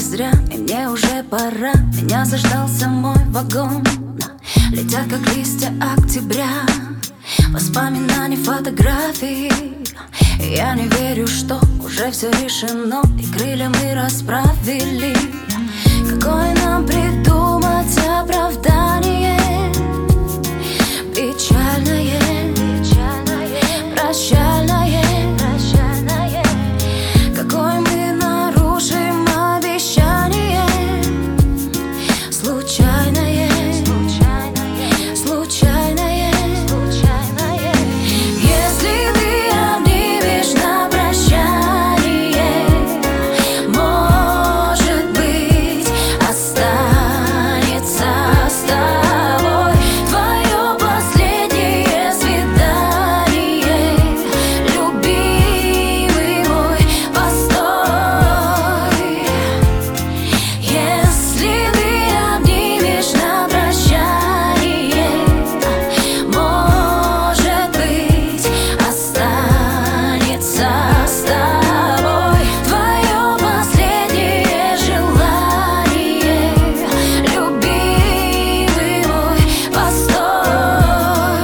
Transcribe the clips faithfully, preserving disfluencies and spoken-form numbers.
зря, и мне уже пора. Меня заждался мой вагон. Летят, как листья октября, воспоминания, фотографии. И я не верю, что уже все решено, и крылья мы расправили. Какое нам придумать оправдание? Печальное, прощальное. Какое мы нарушим обещание? Случайное, случайное. Если ты обнимешь на прощание, может быть, останется с тобой твое последнее свидание, любимый мой, постой. Если ты обнимешь на прощание, может быть, останется с тобой твое последнее желание, любимый мой, постой.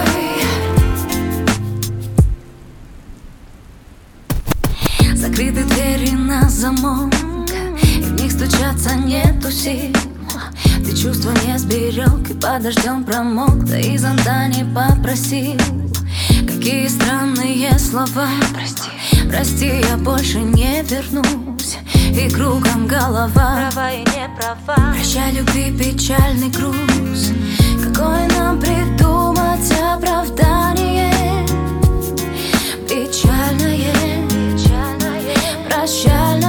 Закрыты двери на замок, и в них стучаться нету сил. Ты чувства не сберег и под дождем промок, да и зонта не попросил. Какие странные слова. Прости, прости, я больше не вернусь, и кругом голова. Права и не права. Прощай, любви, печальный груз. Какое нам придумать оправдание? Печальное, прощальное.